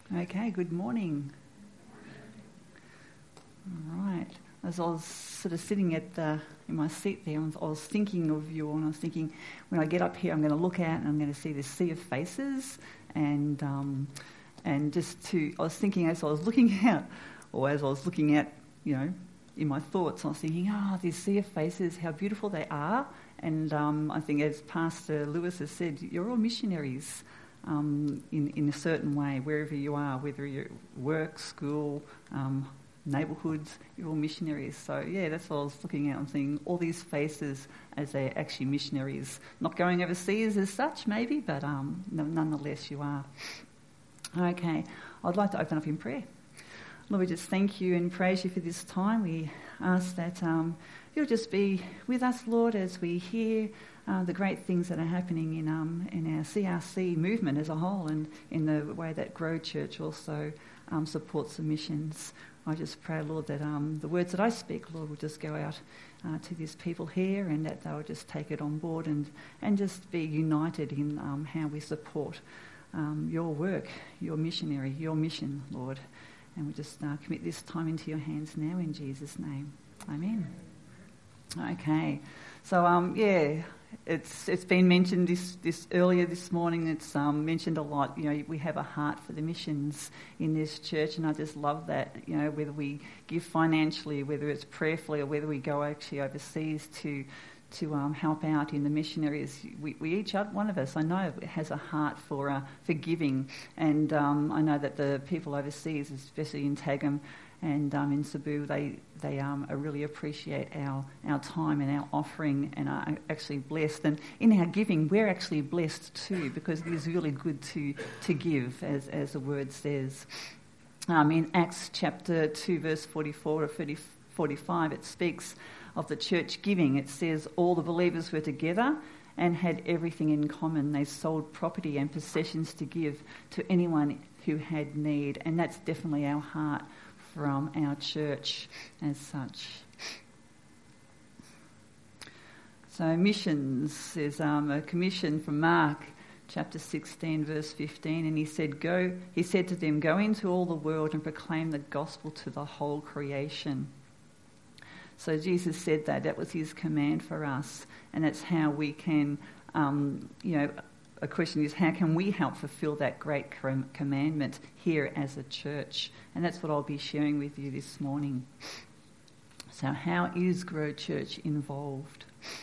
Okay, good morning. All right. As I was sort of sitting in my seat there, I was thinking of you, and I was thinking, when I get up here, I'm going to look out and I'm going to see this sea of faces, and I was thinking as I was looking out, or as I was looking at, in my thoughts, I was thinking, this sea of faces, how beautiful they are, and I think as Pastor Lewis has said, you're all missionaries. In a certain way, wherever you are, whether you work, school, neighbourhoods, you're all missionaries. So that's what I was looking at and seeing all these faces as they're actually missionaries. Not going overseas as such, maybe, but nonetheless you are. Okay, I'd like to open up in prayer. Lord, we just thank you and praise you for this time. We ask that you'll just be with us, Lord, as we hear the great things that are happening in our CRC movement as a whole, and in the way that Grow Church also supports the missions. I just pray, Lord, that the words that I speak, Lord, will just go out to these people here, and that they'll just take it on board and just be united in how we support your work, your missionary, your mission, Lord. And we just commit this time into your hands now in Jesus' name. Amen. Okay. So, it's been mentioned this earlier this morning. It's mentioned a lot. We have a heart for the missions in this church, and I just love that. Whether we give financially, whether it's prayerfully, or whether we go actually overseas to help out in the missionaries, we each, one of us, I know, has a heart for giving, and I know that the people overseas, especially in Tagum and in Cebu, they really appreciate our time and our offering, and are actually blessed. And in our giving, we're actually blessed too, because it is really good to give, as the word says. In Acts chapter 2, verse 44 to 45, it speaks of the church giving. It says, all the believers were together and had everything in common. They sold property and possessions to give to anyone who had need. And that's definitely our heart from our church as such. So missions is a commission from Mark chapter 16 verse 15, and he said to them, go into all the world and proclaim the gospel to the whole creation. So Jesus said that was his command for us, and that's how we can, a question is, how can we help fulfill that great commandment here as a church? And that's what I'll be sharing with you this morning. So how is Grow Church involved?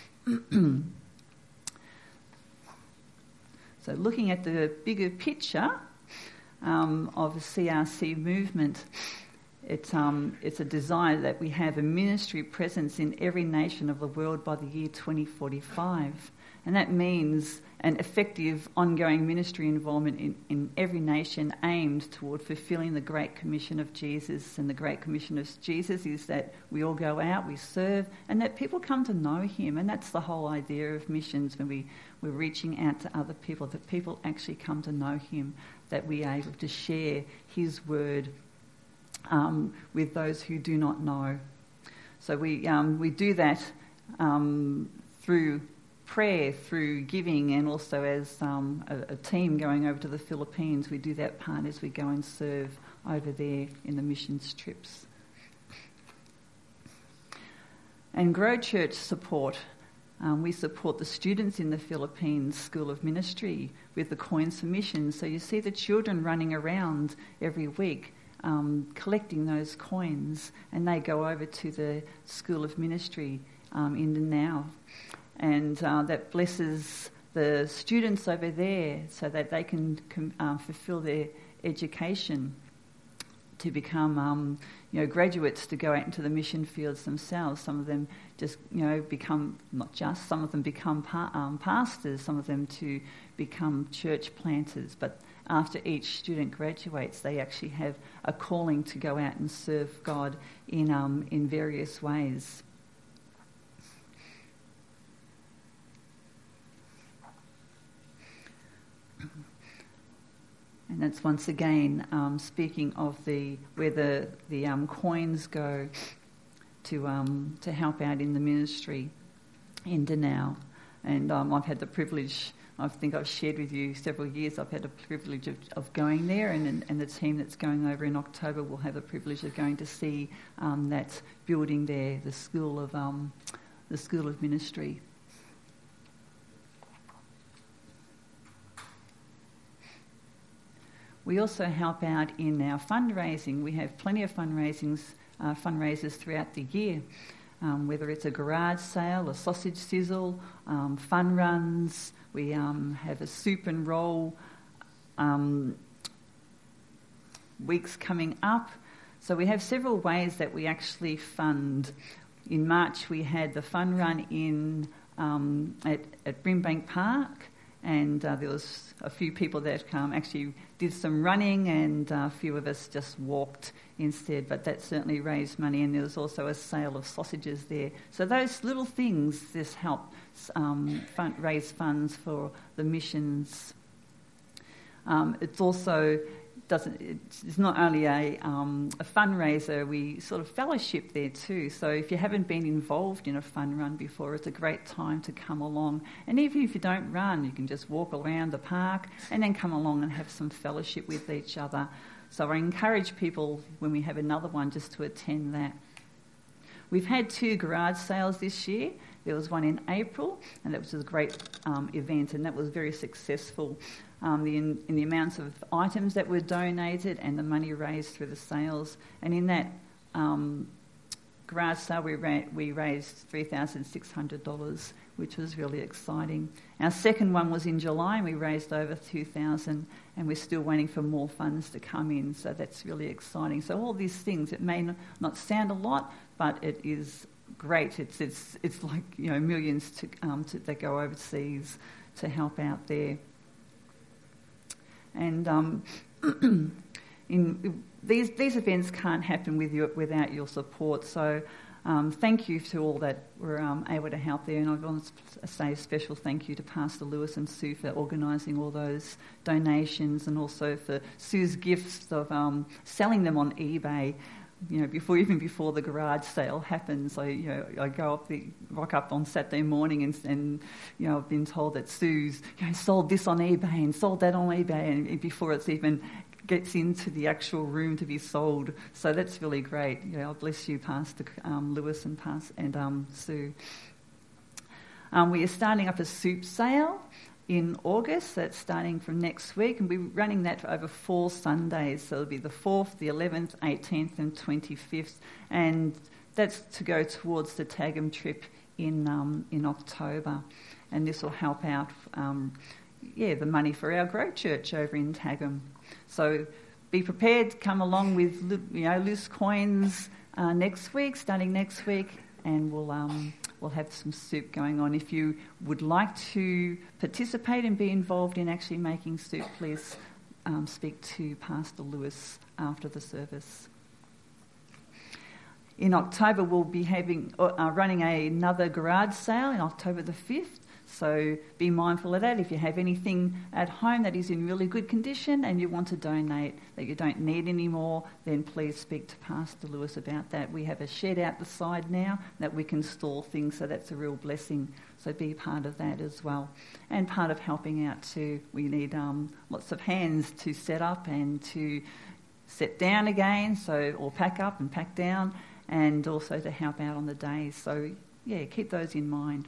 So looking at the bigger picture of the CRC movement, it's a desire that we have a ministry presence in every nation of the world by the year 2045. And that means an effective ongoing ministry involvement in every nation aimed toward fulfilling the Great Commission of Jesus. And the Great Commission of Jesus is that we all go out, we serve, and that people come to know him. And that's the whole idea of missions, when we're reaching out to other people, that people actually come to know him, that we are able to share his word with those who do not know. So we do that through prayer, through giving, and also as a team going over to the Philippines. We do that part as we go and serve over there in the missions trips. And Grow Church support. We support the students in the Philippines School of Ministry with the Coins for Missions. So you see the children running around every week collecting those coins, and they go over to the School of Ministry in Danao. And that blesses the students over there so that they can fulfill their education to become graduates, to go out into the mission fields themselves. Some of them just become, some of them become pastors, some of them to become church planters. But after each student graduates, they actually have a calling to go out and serve God in various ways. And that's once again speaking of where the coins go to help out in the ministry in Danao. And I've had the privilege I think I've shared with you several years I've had the privilege of going there, and the team that's going over in October will have the privilege of going to see that building there, the School of Ministry. We also help out in our fundraising. We have plenty of fundraisers throughout the year, whether it's a garage sale, a sausage sizzle, fun runs. We have a soup and roll weeks coming up. So we have several ways that we actually fund. In March we had the fun run at Brimbank Park, and there was a few people that actually did some running, and a few of us just walked instead, but that certainly raised money, and there was also a sale of sausages there. So those little things just help raise funds for the missions. It's also it's not only a fundraiser, we sort of fellowship there too. So if you haven't been involved in a fun run before, it's a great time to come along. And even if you don't run, you can just walk around the park and then come along and have some fellowship with each other. So I encourage people when we have another one just to attend that. We've had 2 garage sales this year. There was one in April, and that was a great event, and that was very successful in the amounts of items that were donated and the money raised through the sales. And in that garage sale, we raised $3,600, which was really exciting. Our second one was in July, and we raised over $2,000, and we're still waiting for more funds to come in, so that's really exciting. So all these things, it may not sound a lot, but it is great. It's like, you know, millions that go overseas to help out there. And these events can't happen without your support. So thank you to all that were able to help there. And I want to say a special thank you to Pastor Lewis and Sue for organising all those donations, and also for Sue's gifts of selling them on eBay. You know, before the garage sale happens, I rock up on Saturday morning and you know, I've been told that Sue's sold this on eBay and sold that on eBay, and before it's even gets into the actual room to be sold. So that's really great. You know, bless you, Pastor Lewis and Sue. We are starting up a soup sale in August. That's starting from next week, and we're running that for over 4 Sundays. So it'll be the 4th, the 11th, 18th and 25th, and that's to go towards the Tagum trip in October. And this will help out the money for our Grow Church over in Tagum. So be prepared, come along with loose coins starting next week, and we'll have some soup going on. If you would like to participate and be involved in actually making soup, please speak to Pastor Lewis after the service. In October, we'll be running another garage sale on October the 5th. So be mindful of that. If you have anything at home that is in really good condition and you want to donate, that you don't need anymore, then please speak to Pastor Lewis about that. We have a shed out the side now that we can store things, so that's a real blessing. So be part of that as well. And part of helping out too, we need lots of hands to set up and to set down again, or pack up and pack down, and also to help out on the days. So yeah, keep those in mind.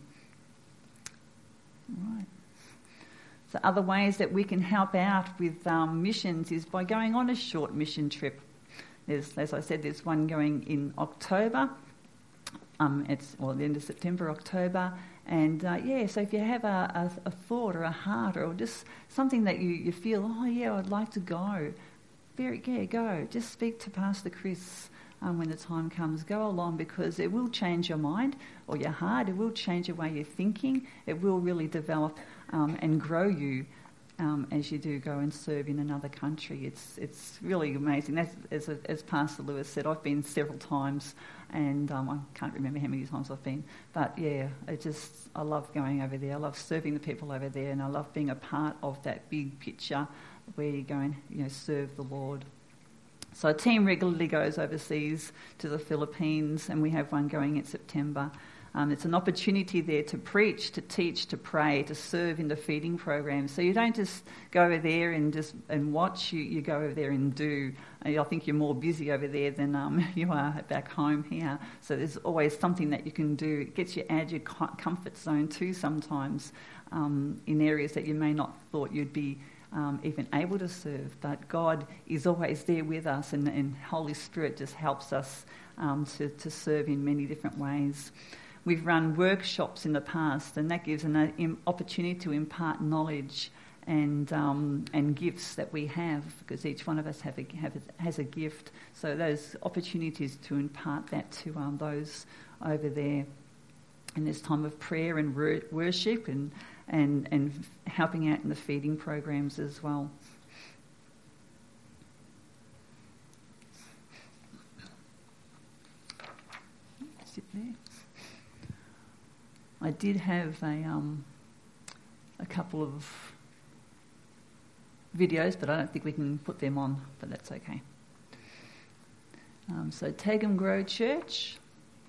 Right. So other ways that we can help out with missions is by going on a short mission trip. As I said, there's one going in October. It's the end of September, October. And so if you have a thought or a heart or just something that you feel, I'd like to go, go. Just speak to Pastor Chris when the time comes. Go along, because it will change your mind or your heart. It will change the way you're thinking. It will really develop and grow you as you do go and serve in another country. It's really amazing. As Pastor Lewis said, I've been several times, and I can't remember how many times I've been. But yeah, I love going over there. I love serving the people over there, and I love being a part of that big picture where you go and serve the Lord. So a team regularly goes overseas to the Philippines, and we have one going in September. It's an opportunity there to preach, to teach, to pray, to serve in the feeding program. So you don't just go over there and watch, you go over there and do. I think you're more busy over there than you are back home here. So there's always something that you can do. It gets you out of your comfort zone too sometimes, in areas that you may not thought you'd be even able to serve. But God is always there with us, and Holy Spirit just helps us to serve in many different ways. We've run workshops in the past, and that gives an opportunity to impart knowledge and gifts that we have, because each one of us has a gift. So those opportunities to impart that to those over there. And there's time of prayer and worship and helping out in the feeding programs as well. Sit there. I did have a couple of videos, but I don't think we can put them on, but that's okay. So Tagum Grow Church.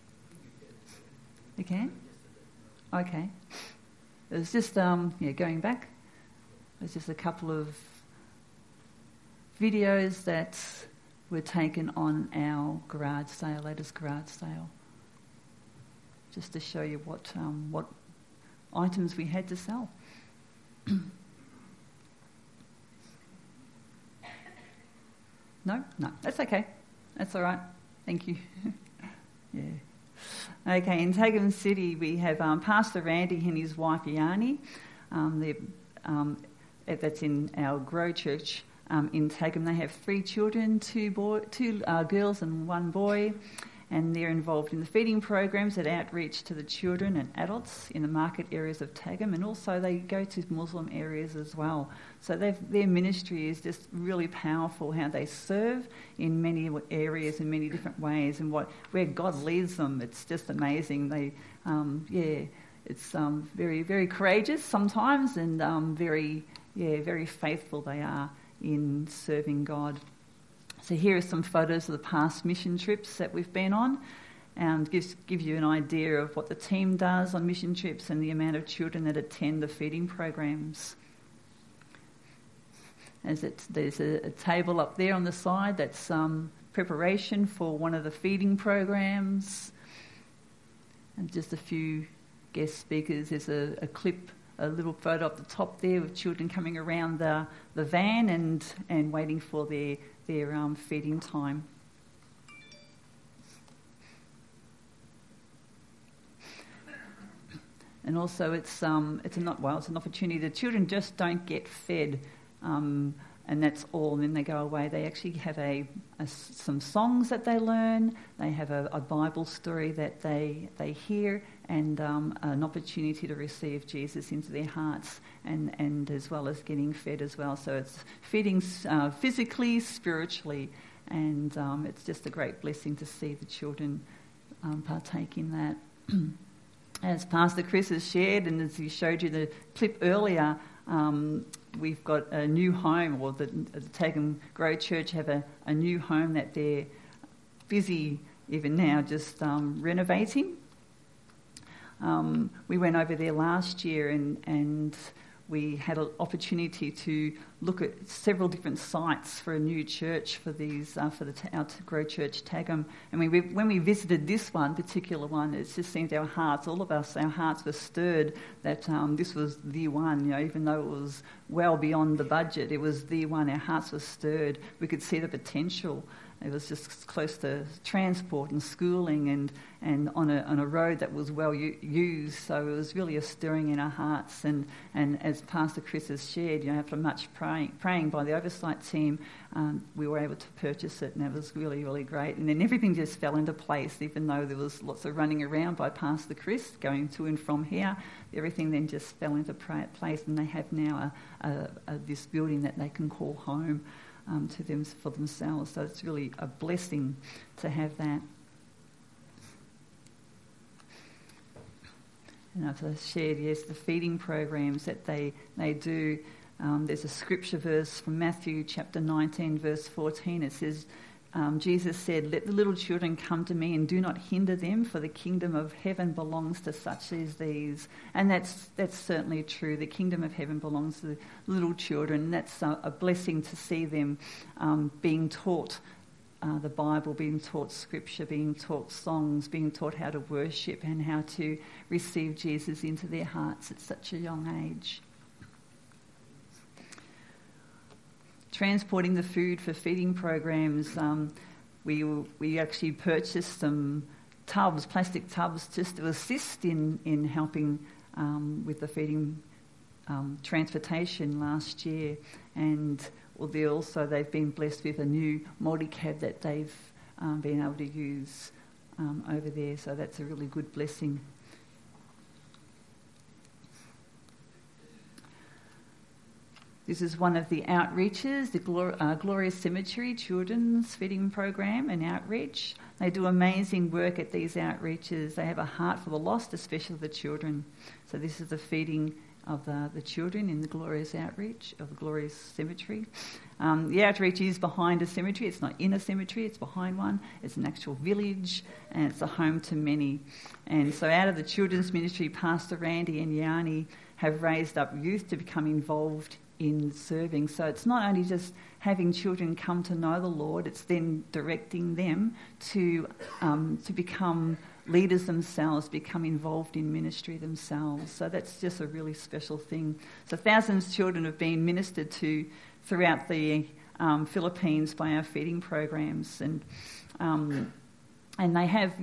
You can? Okay. It was just, going back, there's just a couple of videos that were taken on our garage sale, latest garage sale, just to show you what items we had to sell. No, that's okay. That's all right. Thank you. Yeah. Okay, in Tagum City we have Pastor Randy and his wife Yanni. That's in our Grow Church in Tagum. They have 3 children, two girls and 1 boy, and they're involved in the feeding programs at outreach to the children and adults in the market areas of Tagum, and also they go to Muslim areas as well. So their ministry is just really powerful, how they serve in many areas in many different ways, and where God leads them. It's just amazing. They, it's very, very courageous sometimes, and very faithful they are in serving God. So here are some photos of the past mission trips that we've been on, and give you an idea of what the team does on mission trips and the amount of children that attend the feeding programs. There's a table up there on the side that's preparation for one of the feeding programs, and just a few guest speakers. There's a clip, a little photo up the top there of children coming around the van and waiting for their feeding time. And also it's an opportunity. The children just don't get fed, and that's all. And then they go away. They actually have some songs that they learn. They have a Bible story that they hear, and an opportunity to receive Jesus into their hearts, and as well as getting fed as well. So it's feeding physically, spiritually, and it's just a great blessing to see the children partake in that. As Pastor Chris has shared, and as he showed you the clip earlier, we've got a new home, or the Tagum Grow Church have a new home that they're busy even now just renovating. We went over there last year and we had an opportunity to look at several different sites for a new church for these our Grow Church Tagum. And when we visited this particular one, it just seemed our hearts were stirred that this was the one. Even though it was well beyond the budget, it was the one. Our hearts were stirred. We could see the potential. It was just close to transport and schooling, and on a road that was well used. So it was really a stirring in our hearts. And as Pastor Chris has shared, after much praying by the oversight team, we were able to purchase it, and it was really, really great. And then everything just fell into place, even though there was lots of running around by Pastor Chris going to and from here. Everything then just fell into place, and they have now this building that they can call home. To them for themselves. So it's really a blessing to have that. And as I shared, yes, the feeding programs that they do. There's a scripture verse from Matthew chapter 19, verse 14. It says, Jesus said, "Let the little children come to me and do not hinder them, for the kingdom of heaven belongs to such as these." And that's certainly true. The kingdom of heaven belongs to the little children. That's a blessing to see them being taught the Bible, being taught scripture, being taught songs, being taught how to worship and how to receive Jesus into their hearts at such a young age. Transporting the food for feeding programs, we actually purchased some tubs, plastic tubs, just to assist in helping with the feeding transportation last year. And they've been blessed with a new multi-cab that they've been able to use over there, so that's a really good blessing. This is one of the outreaches, the Glorious Cemetery Children's Feeding Program and Outreach. They do amazing work at these outreaches. They have a heart for the lost, especially the children. So this is the feeding of the children in the Glorious Outreach of the Glorious Cemetery. The outreach is behind a cemetery. It's not in a cemetery, it's behind one. It's an actual village and it's a home to many. And so out of the children's ministry, Pastor Randy and Yanni have raised up youth to become involved in serving. So it's not only just having children come to know the Lord, it's then directing them to become leaders themselves, become involved in ministry themselves. So that's just a really special thing. So thousands of children have been ministered to throughout the Philippines by our feeding programs, and they have,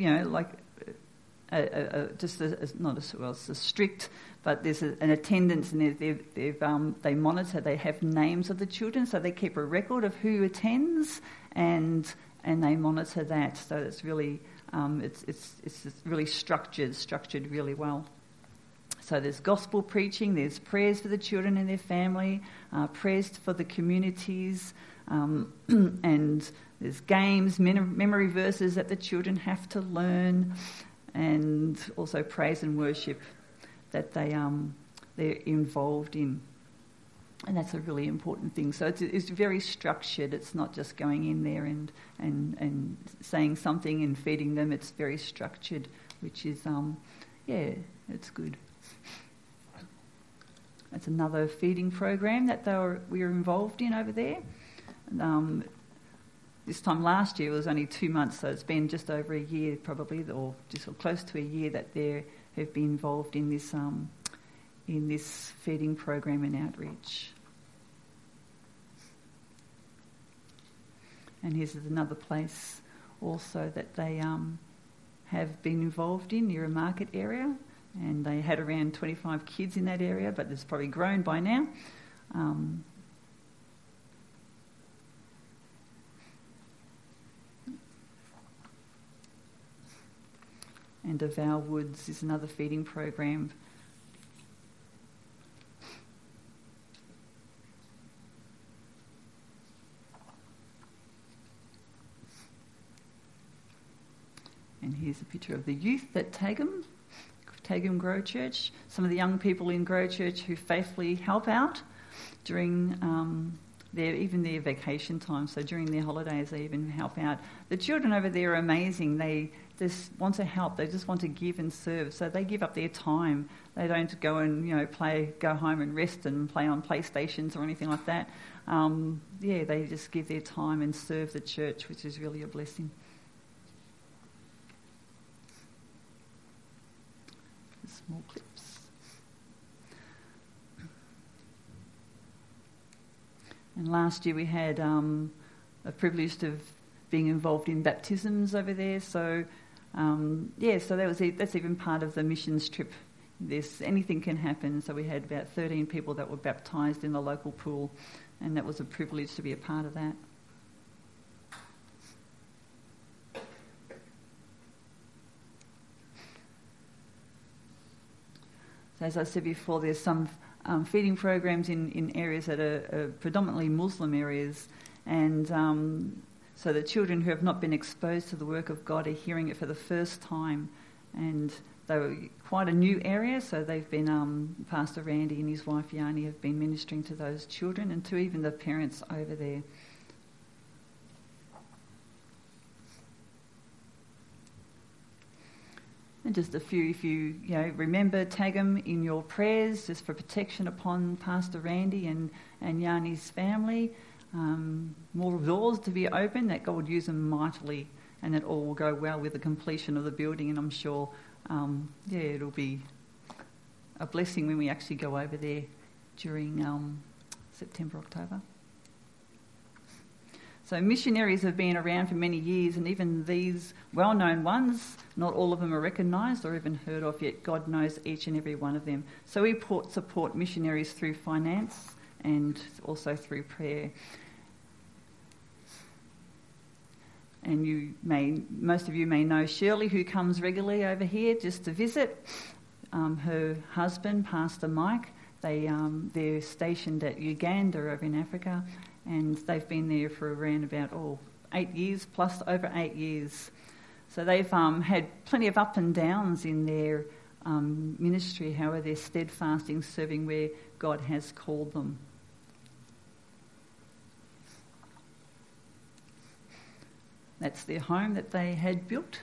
it's a strict, but there's an attendance, and they monitor. They have names of the children, so they keep a record of who attends, and they monitor that. So it's really it's really structured really well. So there's gospel preaching, there's prayers for the children and their family, prayers for the communities, and there's games, memory verses that the children have to learn, and also praise and worship that they're involved in. And that's a really important thing. So it's very structured. It's not just going in there and saying something and feeding them. It's very structured, which is, it's good. That's another feeding program that we were involved in over there. This time last year it was only 2 months, so it's been just over a year probably, or just close to a year that they have been involved in this feeding program and outreach. And here's another place also that they have been involved in near a market area, and they had around 25 kids in that area, but it's probably grown by now. And Avow Woods is another feeding program. And here's a picture of the youth at Tagum Grow Church. Some of the young people in Grow Church who faithfully help out during their vacation time. So during their holidays, they even help out. The children over there are amazing. They just want to help. They just want to give and serve. So they give up their time. They don't go and go home and rest and play on PlayStations or anything like that. They just give their time and serve the church, which is really a blessing. Small clips. And last year we had a privilege of being involved in baptisms over there. So that's even part of the missions trip. Anything can happen. So we had about 13 people that were baptised in the local pool, and that was a privilege to be a part of that. So as I said before, there's some feeding programs in areas that are predominantly Muslim areas, and so the children who have not been exposed to the work of God are hearing it for the first time, and they were quite a new area, so they've been, Pastor Randy and his wife Yanni have been ministering to those children and to even the parents over there. And just a few, if you remember, tag them in your prayers just for protection upon Pastor Randy and Yanni's family. More doors to be open, that God would use them mightily, and that all will go well with the completion of the building. And I'm sure, it'll be a blessing when we actually go over there during September, October. So missionaries have been around for many years, and even these well-known ones, not all of them are recognised or even heard of yet. God knows each and every one of them. So we support missionaries through finance and also through prayer. And most of you may know Shirley, who comes regularly over here just to visit. Her husband, Pastor Mike, they're stationed at Uganda over in Africa, and they've been there for around about 8 years, plus over 8 years. So they've had plenty of up and downs in their ministry, however they're steadfast in serving where God has called them. That's their home that they had built.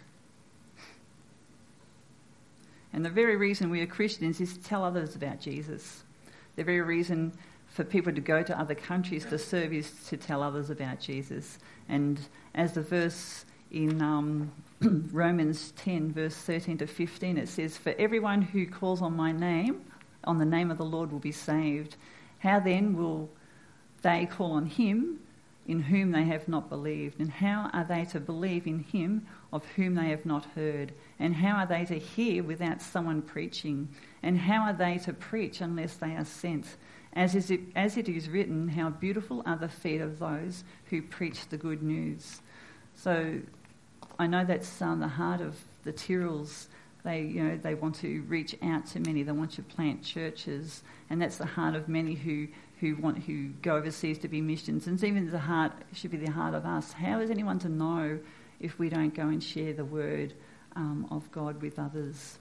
And the very reason we are Christians is to tell others about Jesus. The very reason for people to go to other countries to serve is to tell others about Jesus. And as the verse in Romans 10, verse 13 to 15, it says, "For everyone who calls on my name, on the name of the Lord, will be saved. How then will they call on him in whom they have not believed? And how are they to believe in him of whom they have not heard? And how are they to hear without someone preaching? And how are they to preach unless they are sent? As it is written, how beautiful are the feet of those who preach the good news." So I know that's the heart of the Tyrrells. They want to reach out to many. They want to plant churches, and that's the heart of many who go overseas to be missions. And it's even should be the heart of us. How is anyone to know if we don't go and share the word of God with others?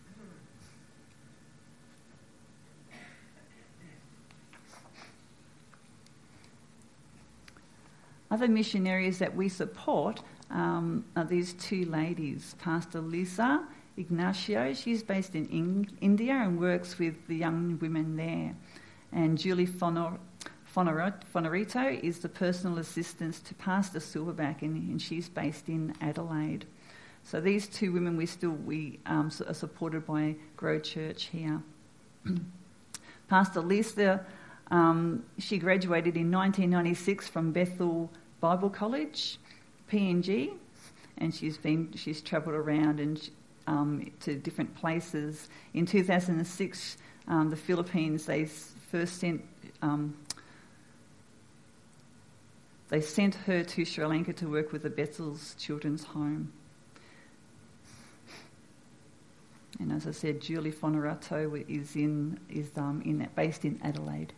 Other missionaries that we support are these two ladies. Pastor Lisa Ignacio, she's based in India and works with the young women there. And Julie Fonorito is the personal assistant to Pastor Silverback, and she's based in Adelaide. So these two women we are supported by Grow Church here. Pastor Lisa, she graduated in 1996 from Bethel Bible College, PNG, and she's travelled around and to different places. In 2006, the Philippines, they sent her to Sri Lanka to work with the Bethel's Children's Home. And as I said, Julie Fonorato is based in Adelaide.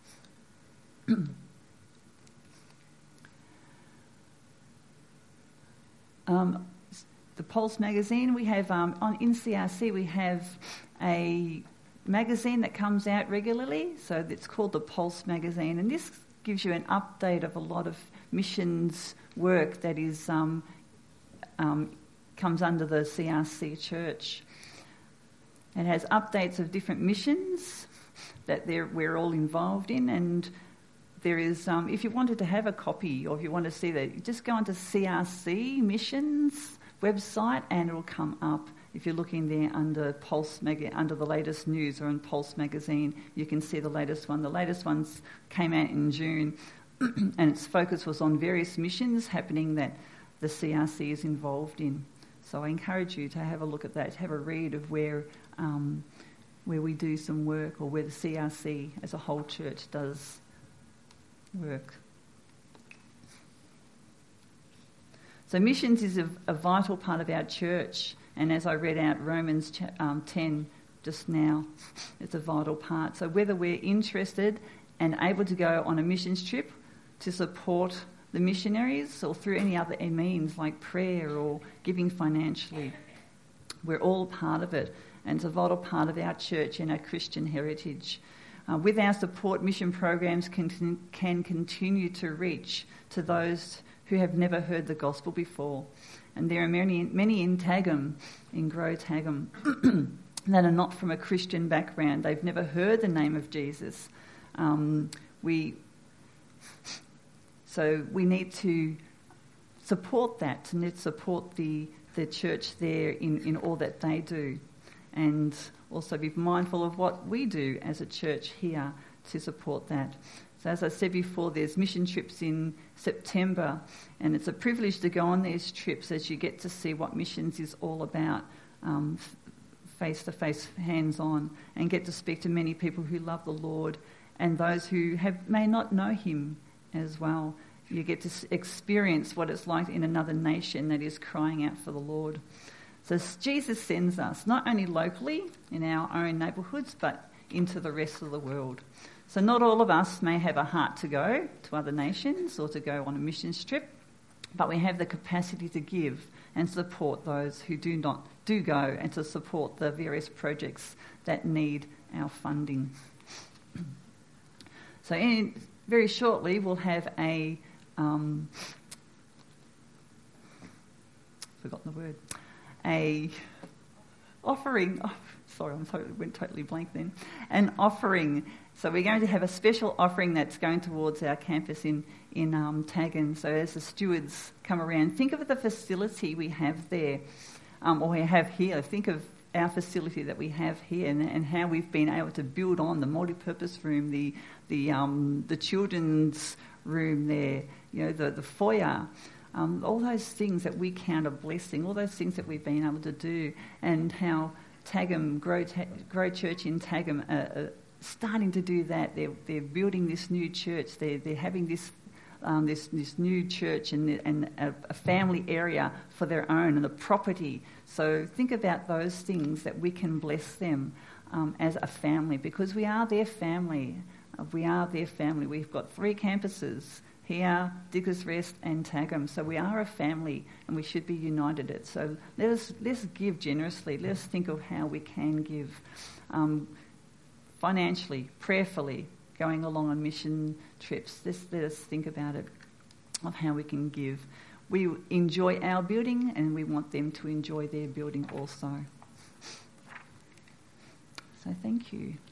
The Pulse magazine, we have in CRC we have a magazine that comes out regularly, so it's called the Pulse magazine, and this gives you an update of a lot of missions work that is comes under the CRC Church. It has updates of different missions that we're all involved in, and there is, if you wanted to have a copy or if you want to see that, just go onto CRC Missions website and it'll come up. If you're looking there under under the latest news or in Pulse magazine, you can see the latest one. The latest ones came out in June, and its focus was on various missions happening that the CRC is involved in. So I encourage you to have a look at that, to have a read of where we do some work, or where the CRC as a whole church does work. So missions is a vital part of our church, and as I read out Romans 10 just now, it's a vital part. So whether we're interested and able to go on a missions trip to support the missionaries, or through any other means like prayer or giving financially, we're all part of it, and it's a vital part of our church and our Christian heritage. With our support, mission programs can continue to reach to those who have never heard the gospel before. And there are many in Tagum, in Grow Tagum, that are not from a Christian background. They've never heard the name of Jesus. So we need to support that, to support the church there in all that they do, and also be mindful of what we do as a church here to support that. So as I said before, there's mission trips in September, and it's a privilege to go on these trips as you get to see what missions is all about, face-to-face, hands-on, and get to speak to many people who love the Lord and those who may not know him as well. You get to experience what it's like in another nation that is crying out for the Lord. So Jesus sends us, not only locally in our own neighbourhoods, but into the rest of the world. So not all of us may have a heart to go to other nations or to go on a missions trip, but we have the capacity to give and support those who do go, and to support the various projects that need our funding. So very shortly we'll have a offering. Oh, sorry, went totally blank then. An offering. So we're going to have a special offering that's going towards our campus in Tagum. So as the stewards come around, think of the facility we have there, or we have here. Think of our facility that we have here, and how we've been able to build on the multi-purpose room, the children's room there, the foyer. All those things that we count a blessing, all those things that we've been able to do, and how Tagum, Grow Church in Tagum are starting to do that. They're building this new church. They're having this new church and a family area for their own, and the property. So think about those things that we can bless them as a family, because we are their family. We are their family. We've got 3 campuses here, Diggers Rest and Tagum. So we are a family, and we should be united. So let's give generously. Let's think of how we can give financially, prayerfully, going along on mission trips. Let us think about it, of how we can give. We enjoy our building, and we want them to enjoy their building also. So thank you.